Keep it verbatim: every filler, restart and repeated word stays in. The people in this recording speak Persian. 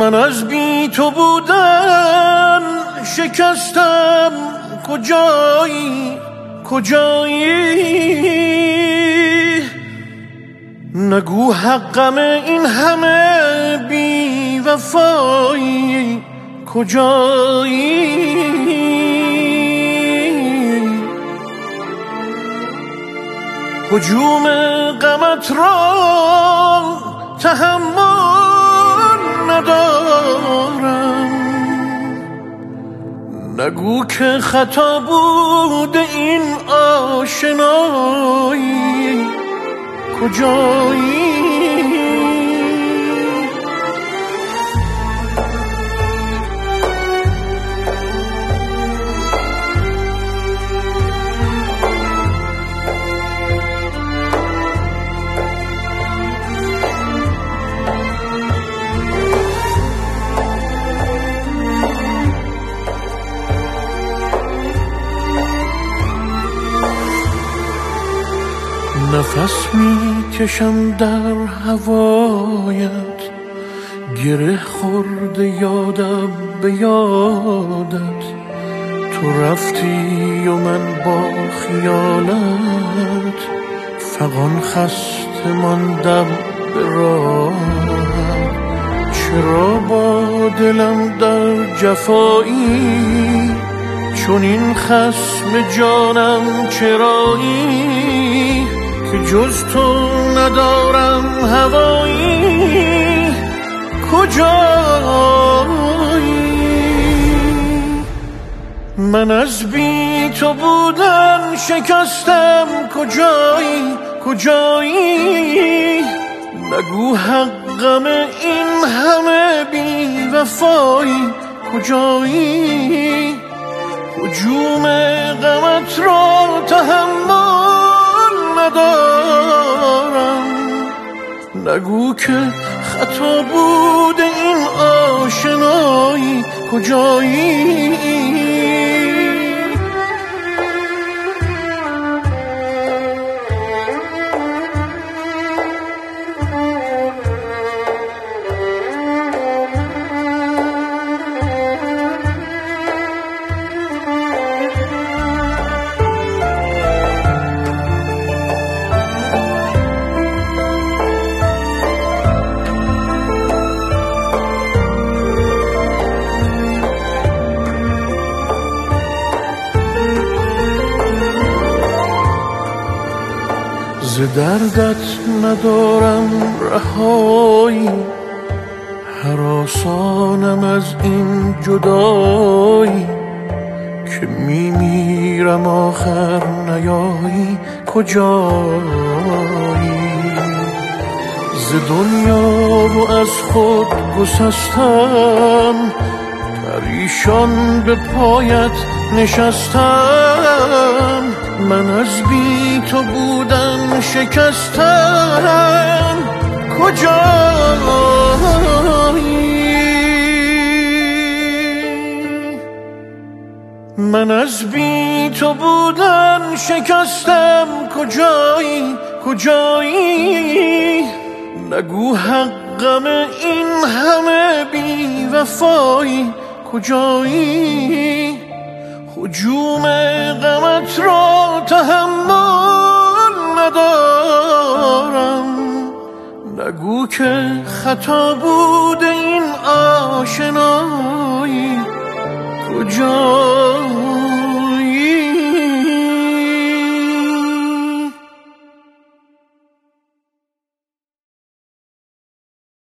من از بی تو بودن شکستم، کجایی کجایی؟ نگو حقم این همه بی وفایی، کجایی؟ هجوم غمت را تحمل ندارم، نگو که خطا بود این آشنایی، کجایی؟ نفس می کشم در هوایت، گره خورده یادم به یادت. تو رفتی و من با خیالت، فغان خسته ماندم به راهت. چرا با دلم در جفایی، چون این خصم جانم چرایی؟ که جز تو ندارم هوایی، کجایی؟ من از بی تو بودن شکستم، کجایی کجایی؟ نگو حقم این همه بی وفایی، کجایی؟ هجوم غمت را تحمل ندارم، نگو که خطا بود این آشنایی، کجایی؟ ز دردت ندارم رهایی، هراسانم از این جدایی. که میمیرم آخر نیایی، کجایی؟ ز دنیا و از خود گسستم، پریشان به پایت نشستم. من از بی تو بودن شکستم، کجایی؟ من از بی تو بودن شکستم، کجایی کجایی؟ نگو حقم این همه بی وفایی، کجایی؟ هجوم غمت را تحمل ندارم، نگو که خطا بود این آشنایی، کجایی؟